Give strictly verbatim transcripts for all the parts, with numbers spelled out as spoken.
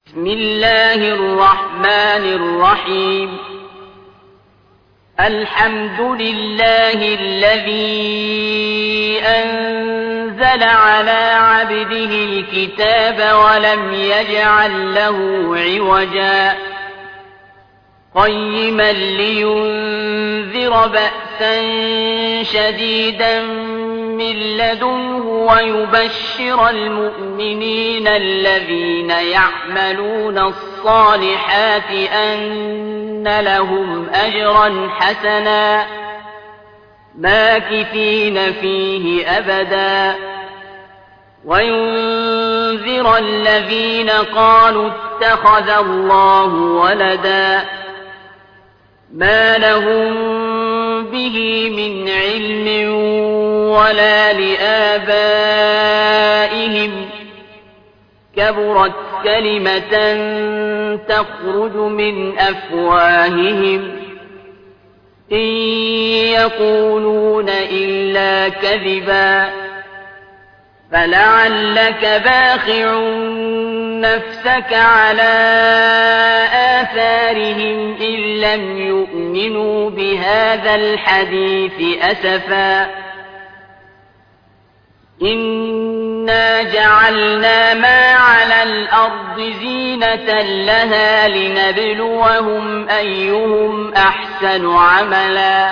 بسم الله الرحمن الرحيم الحمد لله الذي أنزل على عبده الكتاب ولم يجعل له عوجا قيما لينذر بأسا شديدا من لدنه ويبشر المؤمنين الذين يعملون الصالحات أن لهم أجرا حسنا ماكثين فيه أبدا وينذر الذين قالوا اتخذ الله ولدا ما لهم به من علم ولا لآبائهم كبرت كلمة تخرج من أفواههم إن يقولون إلا كذبا فلعلك باخع نفسك على آثارهم إن لم يؤمنوا بهذا الحديث أسفا إنا جعلنا ما على الأرض زينة لها لنبلوهم أيهم أحسن عملا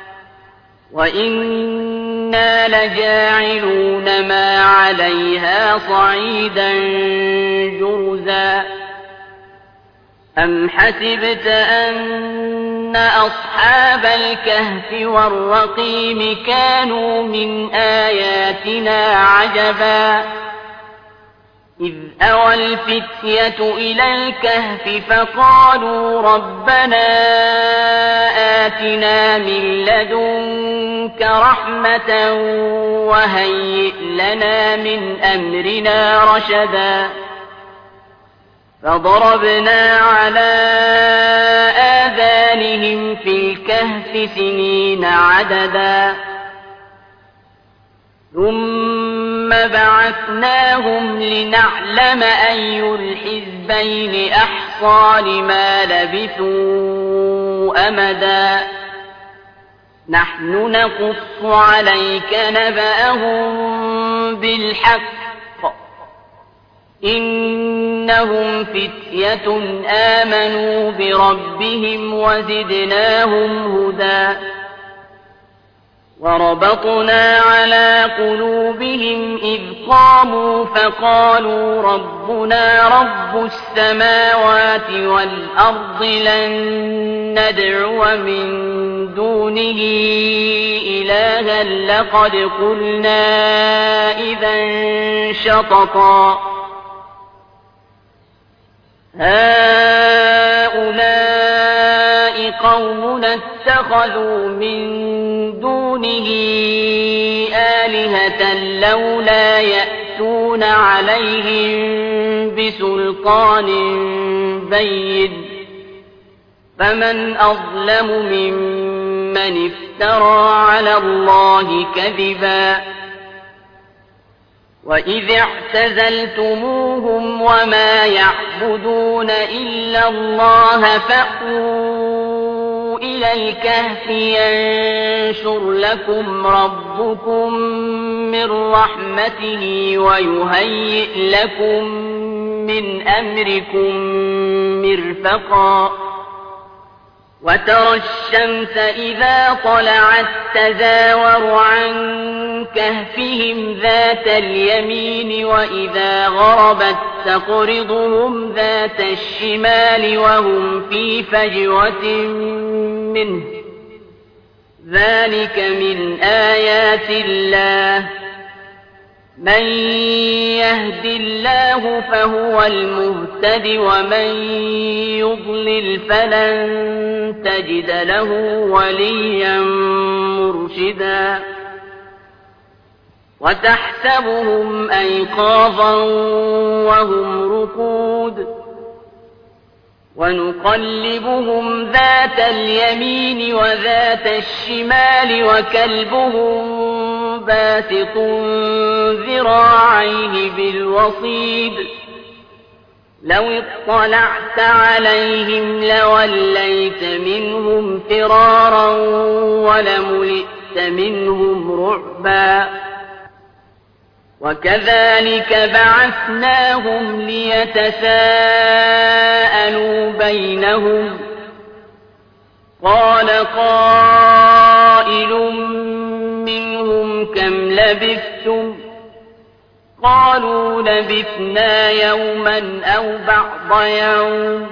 وإنا لجاعلون ما عليها صعيدا جرزا أم حسبت أن أصحاب الكهف والرقيم كانوا من آياتنا عجبا إذ أوى الفتية إلى الكهف فقالوا ربنا آتنا من لدنك رحمة وهيئ لنا من أمرنا رشدا فضربنا على آذانهم في الكهف سنين عددا ثم بعثناهم لنعلم أي الحزبين أحصى لما لبثوا أمدا نحن نقص عليك نبأهم بالحق إنهم فتية آمنوا بربهم وزدناهم هدى وربطنا على قلوبهم إذ قاموا فقالوا ربنا رب السماوات والأرض لن ندعو من دونه إلها لقد قلنا إذا شططا هؤلاء قومنا اتخذوا من دونه آلهة لولا يأتون عليهم بسلطان بين فمن أظلم ممن افترى على الله كذبا وإذ اعتزلتموهم وما يعبدون إلا الله فأووا إلى الكهف ينشر لكم ربكم من رحمته ويهيئ لكم من أمركم مرفقا وترى الشمس إذا طلعت تزاور عن كهفهم ذات اليمين وإذا غربت تقرضهم ذات الشمال وهم في فجوة منه ذلك من آيات الله من يهد الله فهو المهتد ومن يضلل فلن تجد له وليا مرشدا وتحسبهم أيقاظا وهم رقود ونقلبهم ذات اليمين وذات الشمال وكلبهم باسط ذراعيه بالوصيد لو اطلعت عليهم لوليت منهم فرارا ولملئت منهم رعبا وكذلك بعثناهم ليتساءلوا بينهم قال قائل منهم كم لبثتم قالوا لبثنا يوما أو بعض يوم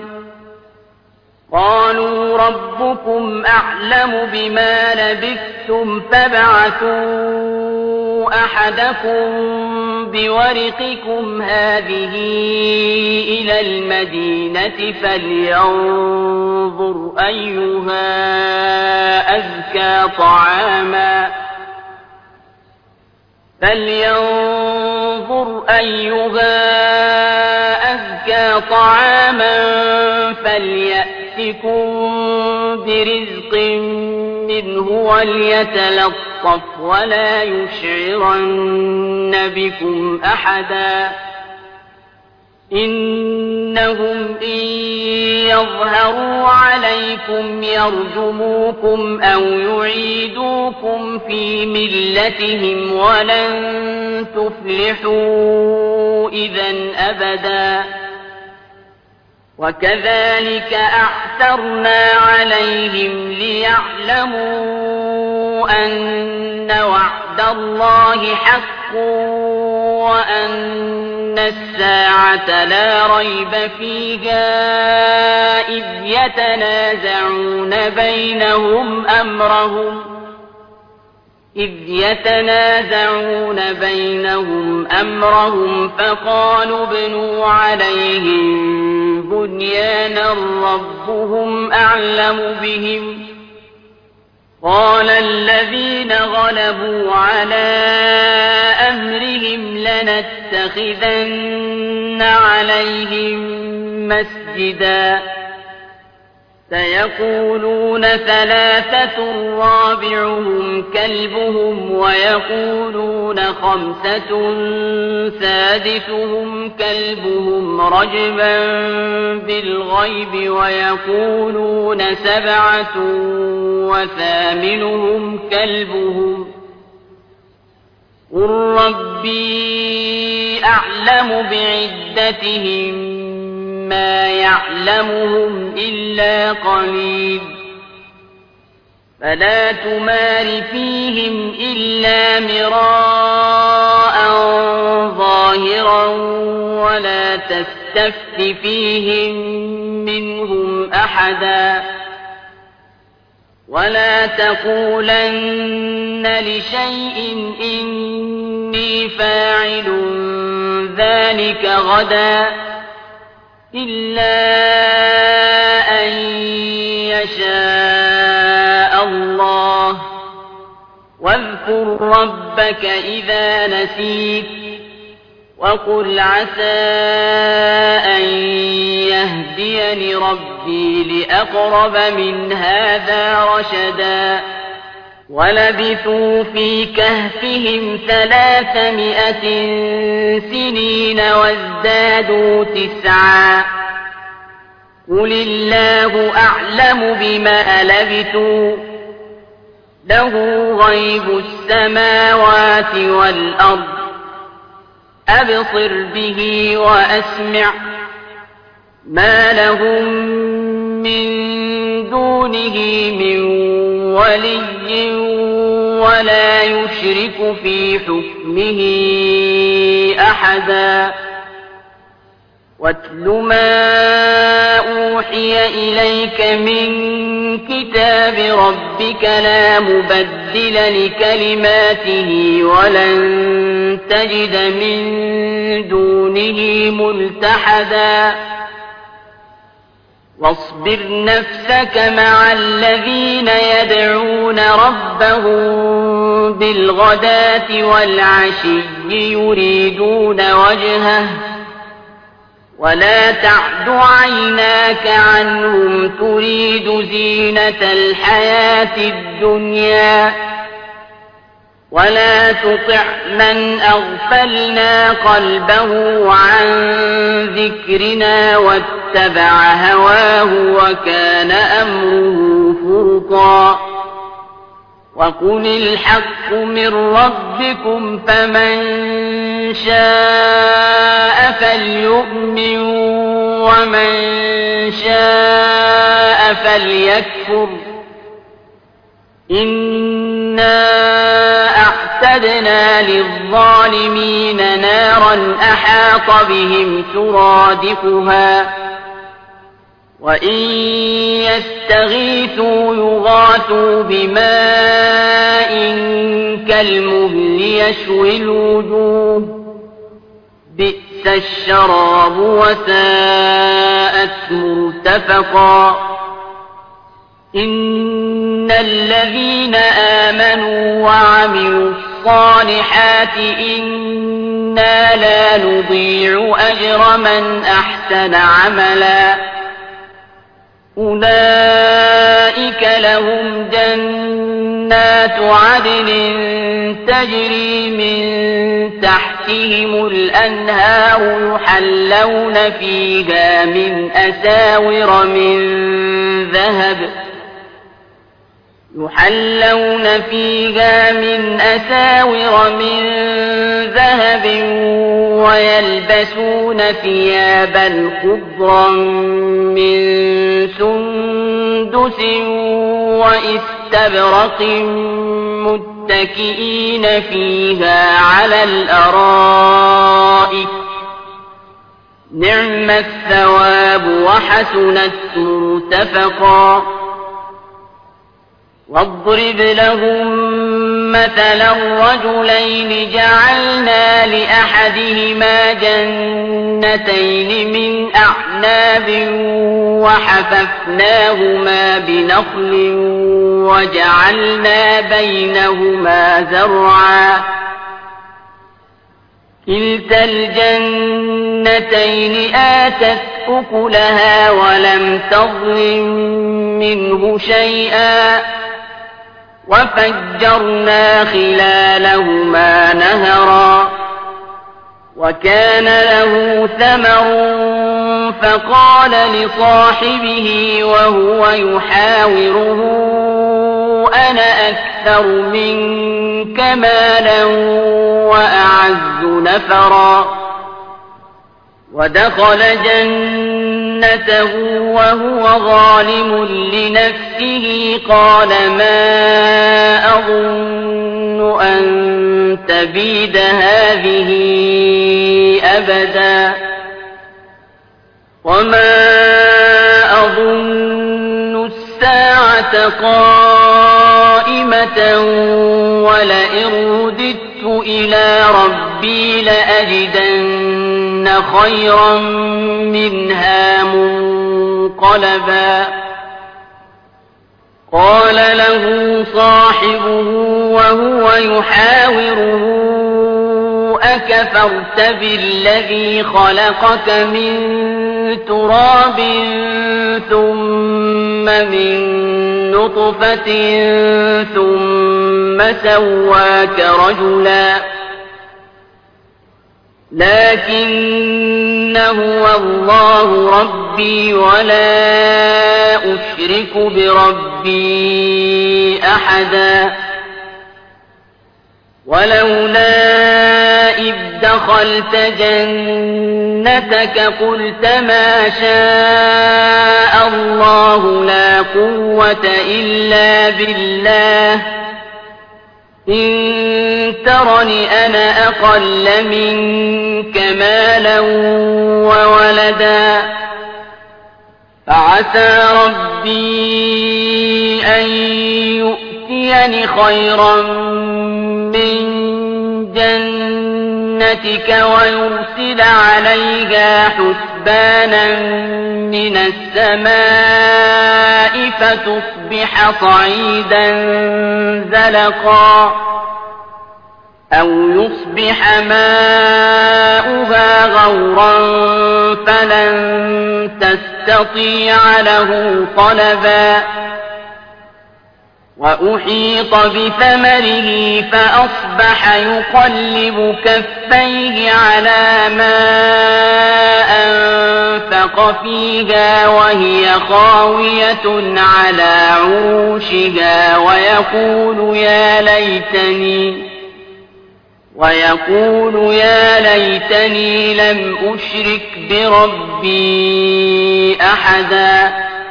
قالوا ربكم أعلم بما لبثتم فابعثوا أحدكم بورقكم هذه إلى المدينة فلينظر أيها أزكى طعاما فلينظر أيها أزكى طعاما فليأتكم برزق منه وليتلطف ولا يشعرن بكم أحدا إنهم إن يظهروا عليكم يرجموكم أو يعيدوكم في ملتهم ولن تفلحوا إذا أبدا وكذلك أعثرنا عليهم ليعلموا أن وعد الله حق وأن الساعة لا ريب فيها إذ يتنازعون بينهم أمرهم إذ يتنازعون بينهم أمرهم فقالوا ابنوا عليهم بنيانا ربهم أعلم بهم قال الذين غلبوا على أمرهم لنتخذن عليهم مسجدا سيقولون ثلاثة رابعهم كلبهم ويقولون خمسة سادسهم كلبهم رجما بالغيب ويقولون سبعة وثامنهم كلبهم قل ربي أعلم بعدتهم ما يعلمهم إلا قليل فلا تمار فيهم إلا مراء ظاهرا ولا تستفت فيهم منهم أحدا ولا تقولن لشيء إني فاعل ذلك غدا إلا أن يشاء الله واذكر ربك إذا نسيت وقل عسى أن يهديني ربي لأقرب من هذا رشدا ولبثوا في كهفهم ثلاثمائة سنين وازدادوا تسعا قل الله أعلم بما لبثوا له غيب السماوات والأرض أبصر به وأسمع ما لهم من دونه من ولي ولا يشرك في حكمه أحدا واتل ما أوحي إليك من كتاب ربك لا مبدل لكلماته ولن تجد من دونه ملتحدا واصبر نفسك مع الذين يدعون ربهم بالغداة والعشي يريدون وجهه ولا تعد عيناك عنهم تريد زينة الحياة الدنيا ولا تطع من أغفلنا قلبه عن ذكرنا واتبع هواه وكان أمره فرطا وقل الحق من ربكم فمن شاء فليؤمن ومن شاء فليكفر إنا أعتدنا للظالمين نارا أحاط بهم سرادقها وإن يستغيثوا يغاثوا بماء كالمهل يشوي الوجوه بئس الشراب وساءت مرتفقا إن الذين آمنوا وعملوا الصالحات إنا لا نضيع أجر من أحسن عملا أولئك لهم جنات عدن تجري من تحتهم الأنهار يحلون فيها من أساور من ذهب يحلون فيها من أساور من ذهب ويلبسون ثيابا خضرا من سندس وإستبرق متكئين فيها على الأرائك نعم الثواب وحسنت مرتفقا واضرب لهم مثلا رجلين جعلنا لأحدهما جنتين من أعناب وحففناهما بنخل وجعلنا بينهما زرعا كلتا الجنتين آتت أكلها ولم تظلم منه شيئا وفجرنا خلالهما نهرا وكان له ثمر فقال لصاحبه وهو يحاوره أنا أكثر منك مالا وأعز نفرا ودخل جنته وهو ظالم لنفسه قال ما أظن أن تبيد هذه أبدا وما أظن الساعة قائمة ولئن رددت إلى ربي لأجدن خيرا منها منقلبا قال له صاحبه وهو يحاوره أكفرت بالذي خلقك من تراب ثم من نطفة ثم سواك رجلا لكن هو الله ربي ولا أشرك بربي أحدا ولولا إذ دخلت جنتك قلت ما شاء الله لا قوة إلا بالله إن ترني أنا أقل منك مالا وولدا فعسى ربي أن يؤتيني خيرا من جنتك ويرسل عليها حسبانا من السماء فتصبح صعيدا زلقا أو يصبح ماؤها غورا فلن تستطيع له طلبا وأحيط بثمره فأصبح يقلب كفيه على ما أنفق فيها وهي خاوية على عروشها ويقول يا ليتني ويقول يا ليتني لم أشرك بربي أحدا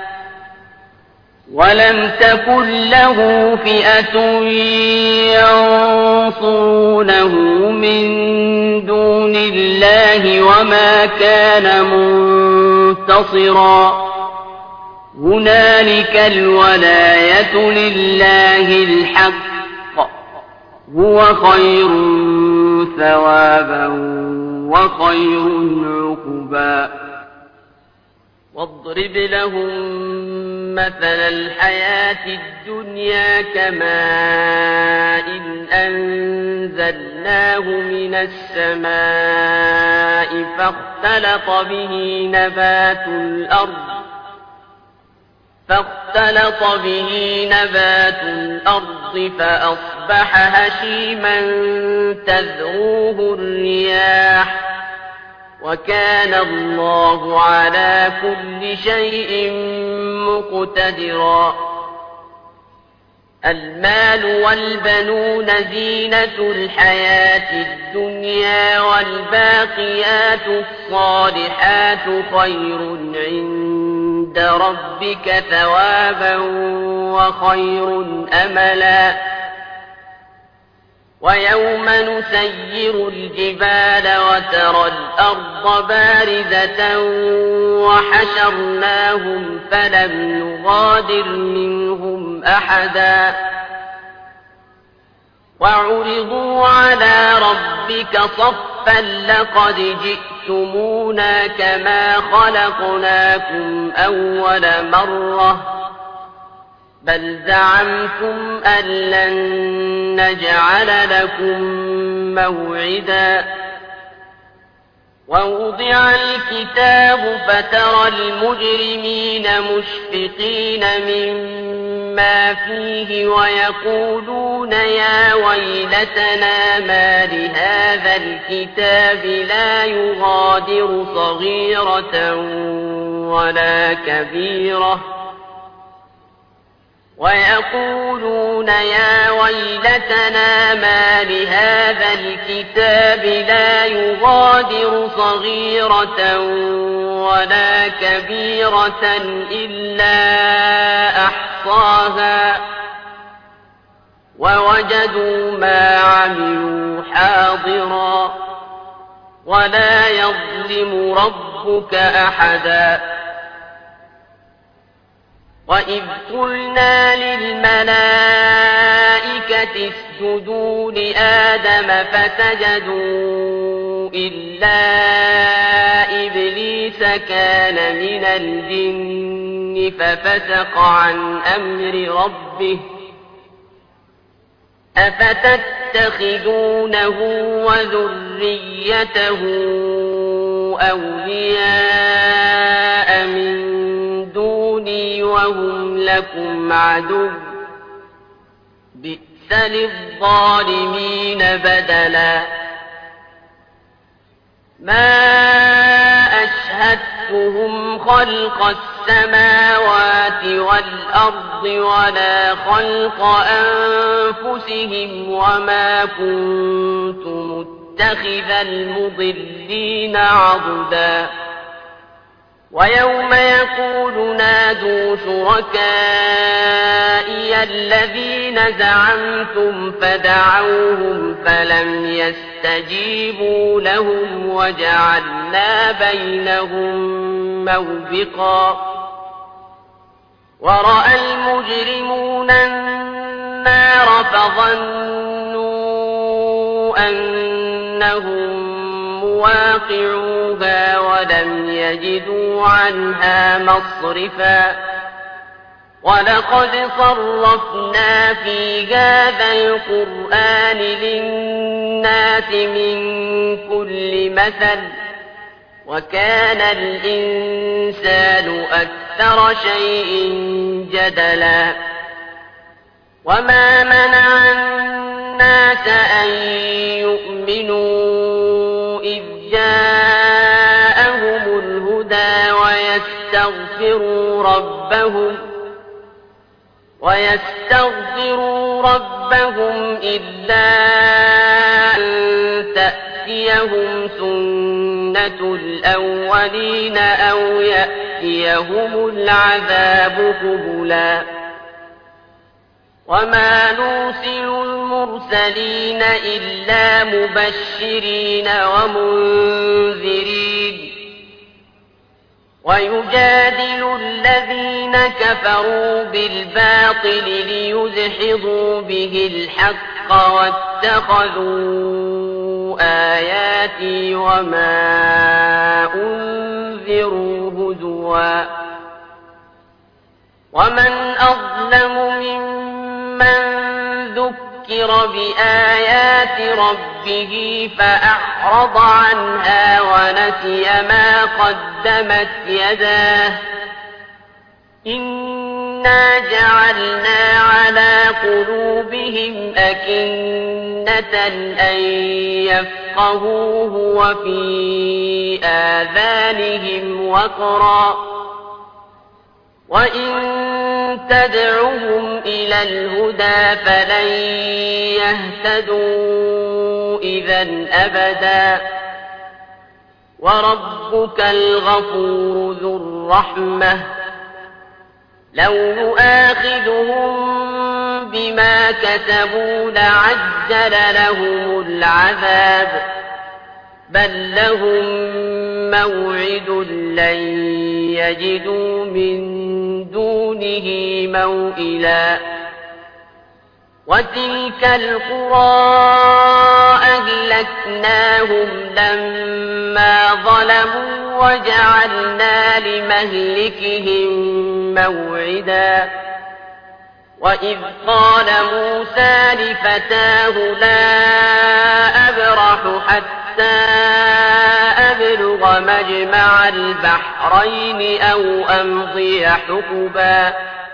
ولم تكن له فئة ينصرونه من دون الله وما كان منتصرا هنالك الولاية لله الحق هو خير ثوابا وخير عقبا واضرب لهم مثل الحياة الدنيا كماء إن أنزلناه من السماء فاختلط به نبات الأرض فاختلط به نبات الأرض فأصبح هشيما تذروه الرياح وكان الله على كل شيء مقتدرا المال والبنون زينة الحياة الدنيا والباقيات الصالحات خير عند ربك ثوابا وخير أملا ويوم نسير الجبال وترى الأرض بارزة وحشرناهم فلم نغادر منهم أحدا وعرضوا على ربك صفا لقد جئتمونا كما خلقناكم أول مرة بل زعمتم أن لن نجعل لكم موعدا ووضع الكتاب فترى المجرمين مشفقين مما فيه ويقولون يا ويلتنا ما لهذا الكتاب لا يغادر صغيرة ولا كبيرة ويقولون يا ويلتنا ما لهذا الكتاب لا يغادر صغيرة ولا كبيرة إلا أحصاها ووجدوا ما عملوا حاضرا ولا يظلم ربك أحدا وإذ قلنا للملائكة اسجدوا لآدم فسجدوا إلا إبليس كان من الجن ففسق عن أمر ربه أفتتخذونه وذريته أولياء من دوني وهم لكم عدو بئس للظالمين بدلا ما أشهدتهم خلق السماوات والأرض ولا خلق أنفسهم وما كنت متخذ المضلين عضدا ويوم يقول نادوا شركائي الذين زعمتم فدعوهم فلم يستجيبوا لهم وجعلنا بينهم موبقا ورأى المجرمون النار فظنوا أنهم مواقعوها ولم يجدوا عنها مصرفا ولقد صرفنا في هذا القرآن للناس من كل مثل وكان الإنسان أكثر شيء جدلا وما منع الناس أن يؤمنوا إذ جاءهم الهدى ويستغفروا ربهم ويستغفروا ربهم إلا أن تأتيهم سنة الأولين أو يأتيهم العذاب قبلا وما نرسل المرسلين إلا مبشرين ومنذرين ويجادل الذين كفروا بالباطل ليدحضوا به الحق واتخذوا آياتي وما أنذروا هزوا ومن أظلم ممن ذكر بآيات ربه فأعرض عنها ونسي ما قدمت يداه إنا جعلنا على قلوبهم أكنة أن يفقهوه وفي آذانهم وقرا وإن تدعهم إلى الهدى فلن يهتدوا إذا أبدا وربك الغفور ذو الرحمة لو يؤاخذهم بما كسبوا لعجل لهم العذاب بل لهم موعد لن يجدوا من دونه موئلا وتلك القرى أهلكناهم لما ظلموا وجعلنا لمهلكهم موعدا وإذ قال موسى لفتاه لا أبرح حتى أبلغ مجمع البحرين أو أمضي حقبا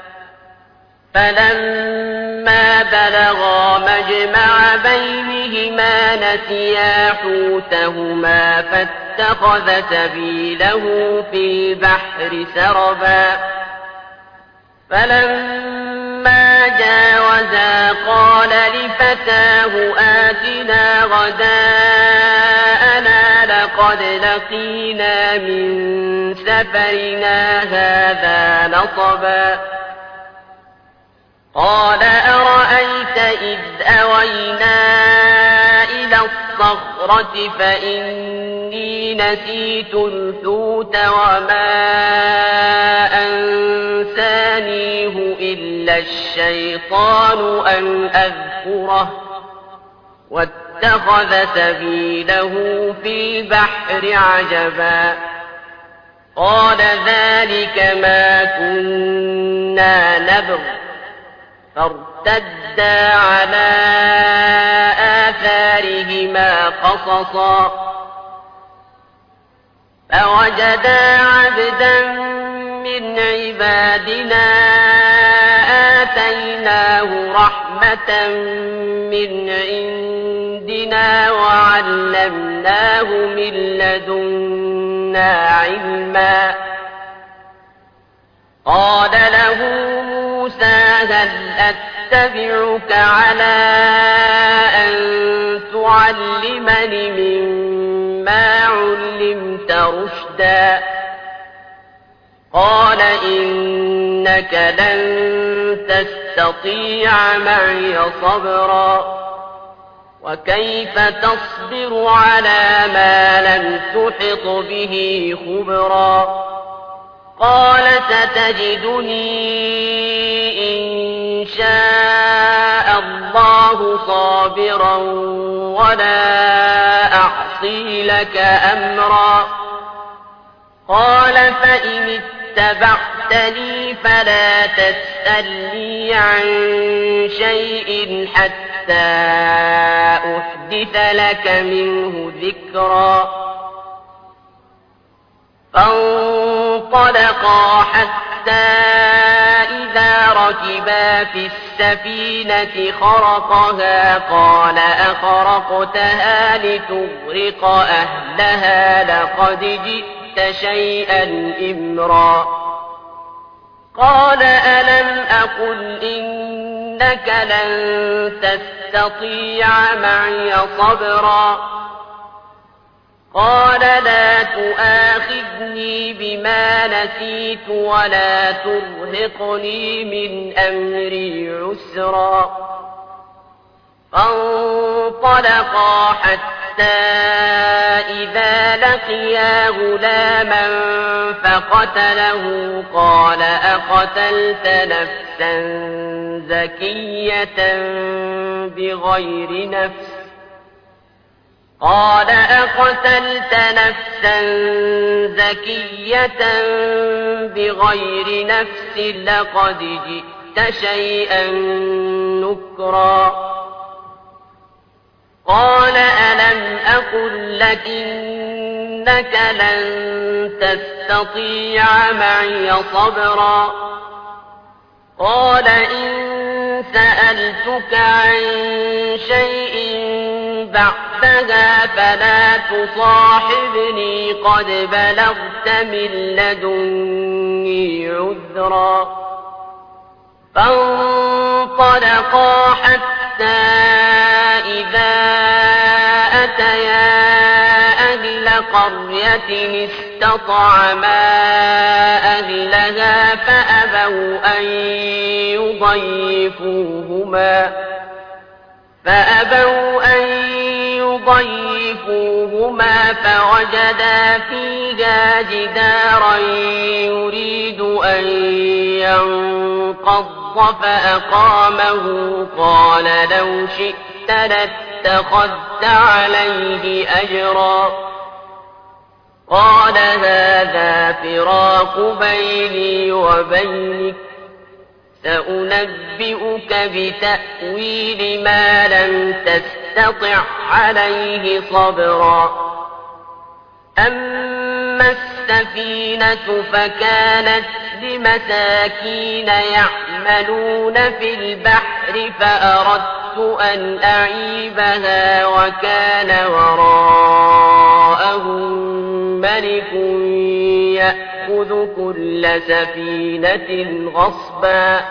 فلما بلغا مجمع بينهما نسيا حوتهما فاتخذ سبيله في البحر سربا فلما جاوزا قال لفتاه آتنا غداءنا لقد لقينا من سفرنا هذا نصبا قال أرأيت إذ أوينا إلى الصخرة فإني نسيت الحوت وما أنسانيه إلا الشيطان أن أذكره واتخذ سبيله في البحر عجبا قال ذلك ما كنا نبغ فارتدا على آثارهما قصصا فوجدا عبدا من عبادنا آتيناه رحمة من عندنا وعلمناه من لدنا علما قال له موسى هل أتبعك على أن تعلمني مما علمت رشدا قال إنك لن تستطيع معي صبرا وكيف تصبر على ما لم تحط به خبرا قال ستجدني إن شاء الله صابرا ولا أعصي لك أمرا قال فإن اتبعتني فلا تسألني عن شيء حتى أحدث لك منه ذكرا فانطلقا حتى إذا ركبا في السفينة خرقها قال أخرقتها لتغرق أهلها لقد جئت شيئا إمرا قال ألم أقل إنك لن تستطيع معي صبرا قال لا تؤاخذني بما نسيت ولا ترهقني من أمري عسرا فانطلقا حتى إذا لقيا غلاما فقتله قال أقتلت نفسا زكية بغير نفس قال أقتلت نفسا زكية بغير نفس لقد جئت شيئا نكرا قال ألم أقل لك إنك لن تستطيع معي صبرا قال إن سألتك عن شيء بعدها فلا تصاحبني قد بلغت من لدني عذرا فانطلقا حتى إذا أتيا أهل قرية استطعما أهلها فأبوا أن يضيفوهما فأبوا أن يضيفوهما فوجدا فيها جدارا يريد أن ينقض فأقامه قال لو شئت لاتخذت عليه أجرا قال هذا فراق بيني وبينك سأنبئك بتأويل ما لم تستطع عليه صبرا أما السفينة فكانت لمساكين يعملون في البحر فأردت أن أعيبها وكان وراءهم ملك يأخذ كل سفينة غصبا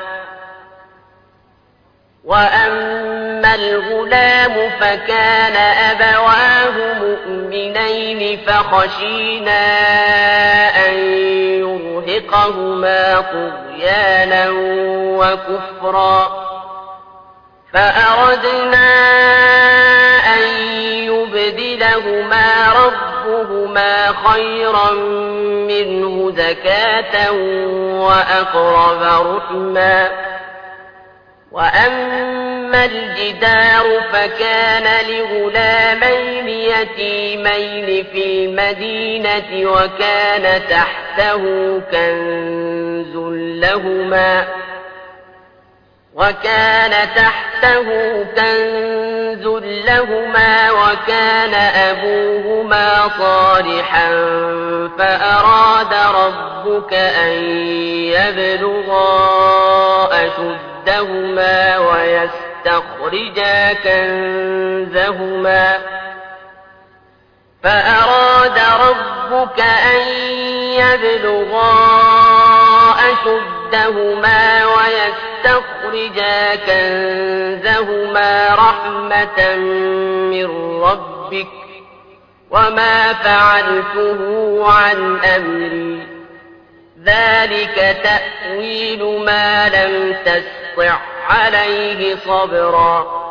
وأما الغلام فكان أبواه مؤمنين فخشينا أن يرهقهما طغيانا وكفرا فأردنا أن يبدلهما ربهما خيرا منه زكاة وأقرب رحما وأما الجدار فكان لغلامين يتيمين في المدينة وكان تحته كنز لهما وكان تحته كنز لهما وكان أبوهما صالحا فأراد ربك أن يبلغا أشدهما ويستخرجا كنزهما فأراد ربك أن يبلغا أشدهما ويستخرجا كنزهما رحمة من ربك وما فعلته عن أمري ذلك تأويل ما لم تستطع عليه صبرا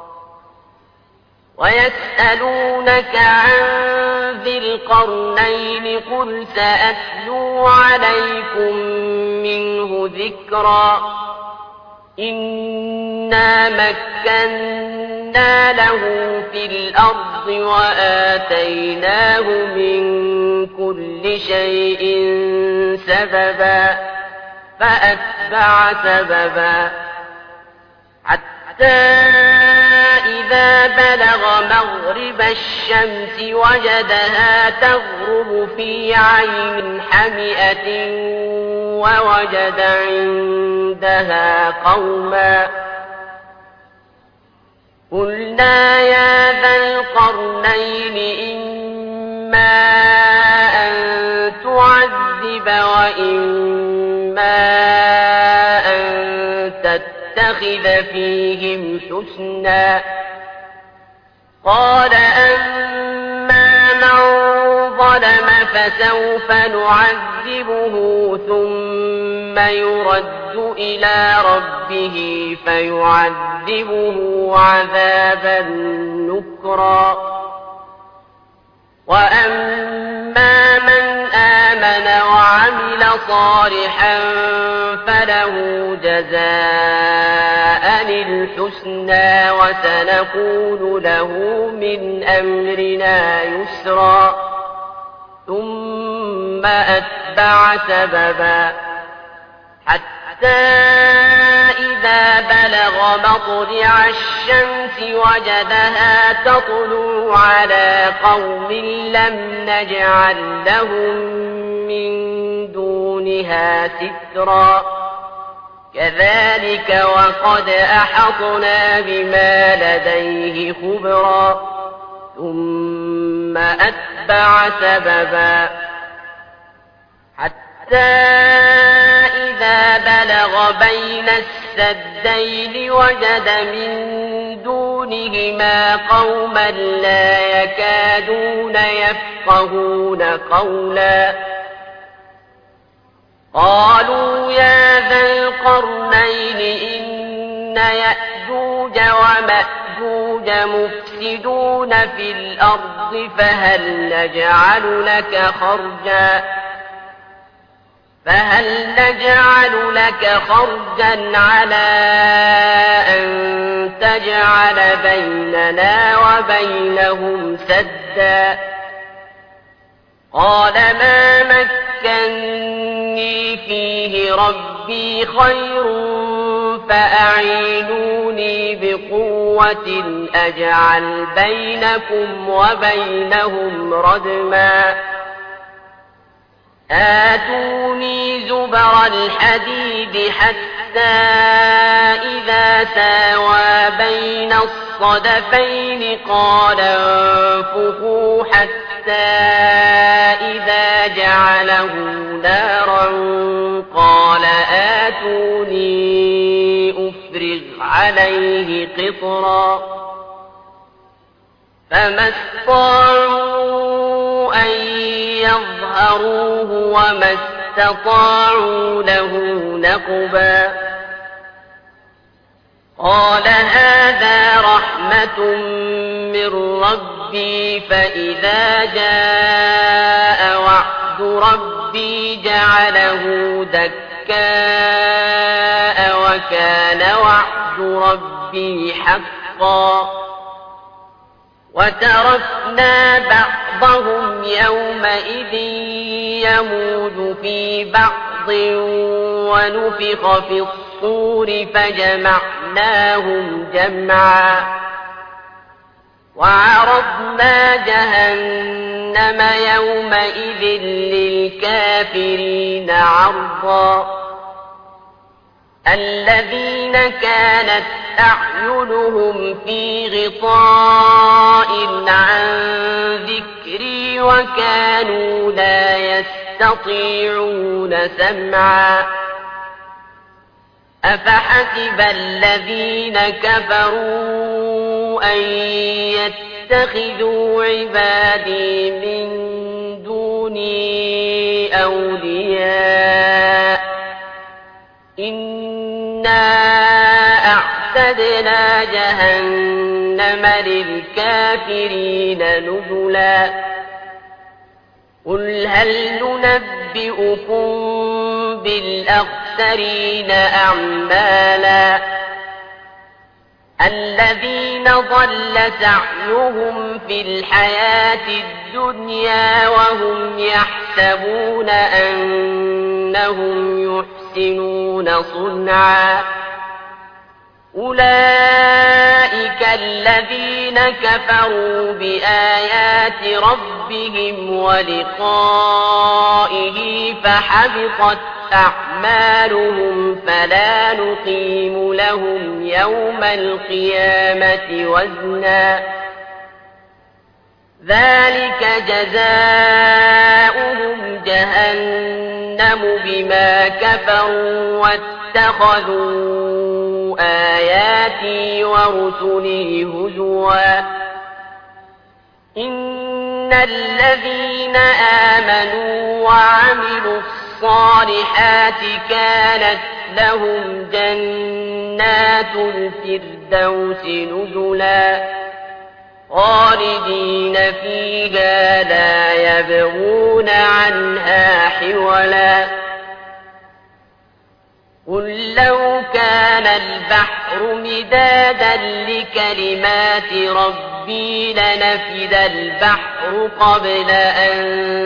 ويسألونك عن ذي القرنين قل سأتلو عليكم منه ذكرا إنا مكنا له في الأرض وآتيناه من كل شيء سببا فأتبع سببا حتى إذا بلغ مغرب الشمس وجدها تغرب في عين حمئة ووجد عندها قوما قلنا يا ذا القرنين إما أن تعذب وإما أن تتخذ فيهم حسنا قال أما من ظلم فسوف نعذبه ثم يرد إلى ربه فيعذبه عذابا نكرا وأما من آمن وعمل صالحا فله جزاء الحسنى وسنقول له من أمرنا يسرا ثم أتبع سببا حتى إذا بلغ مطلع الشمس وجدها تطلع على قوم لم نجعل لهم من دونها سترا كذلك وقد أحطنا بما لديه خبرا ثم أتبع سببا حتى إذا بلغ بين السدين وجد من دونهما قوما لا يكادون يفقهون قولا قالوا يا ذا القرنين إن يأجوج ومأجوج مفسدون في الأرض فهل نجعل لك خرجا فهل نجعل لك خرجا على أن تجعل بيننا وبينهم سدا قال ما مكني فيه ربي خير فأعينوني بقوة أجعل بينكم وبينهم ردما آتوني زبر الحديد حتى إذا ساوى بين الصدفين قال انفخوا حتى إذا جعله نارا قال آتوني أفرغ عليه قطرا فما استطاعوا أن يظهروه وما استطاعوا له نقبا قال هذا رحمة من ربي فإذا جاء وعد ربي جعله دكاء وكان وعد ربي حقا وتركنا بعضهم يومئذ يموج في بعض ونفخ في الصور فجمعناهم جمعا وعرضنا جهنم يومئذ للكافرين عرضا الذين كانت أعينهم في غطاء عن ذكري وكانوا لا يستطيعون سمعا أفحسب الذين كفروا أن يتخذوا عبادي من دوني أولياء إنا أعتدنا جهنم للكافرين نزلا قل هل ننبئكم بالأخسرين أعمالا الذين ضل سعيهم في الحياة الدنيا وهم يحسبون أنهم يحسنون صنعا أولئك الذين كفروا بآيات ربهم ولقائه فحبطت أعمالهم فلا نقيم لهم يوم القيامة وزنا ذلك جزاؤهم جهنم بما كفروا واتخذوا آياتي ورسلي هزوا إن الذين آمنوا وعملوا الصالحات كانت لهم جنات الفردوس نزلا خالدين فيها لا يبغون عنها حولا قل لو كان البحر مدادا لكلمات ربي لنفد البحر قبل أن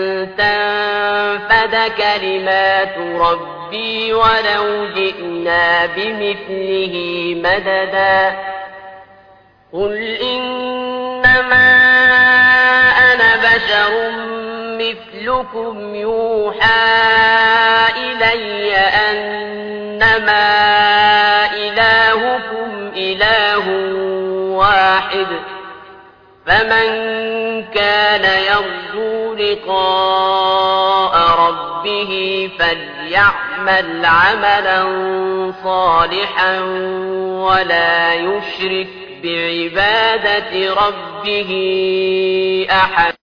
تنفد كلمات ربي ولو جئنا بمثله مددا قل إنما أنا بشر مثلكم يوحى إلي أنما إلهكم إله واحد فمن كان يرجو لقاء ربه فليعمل عملا صالحا ولا يشرك بعبادة ربه أحد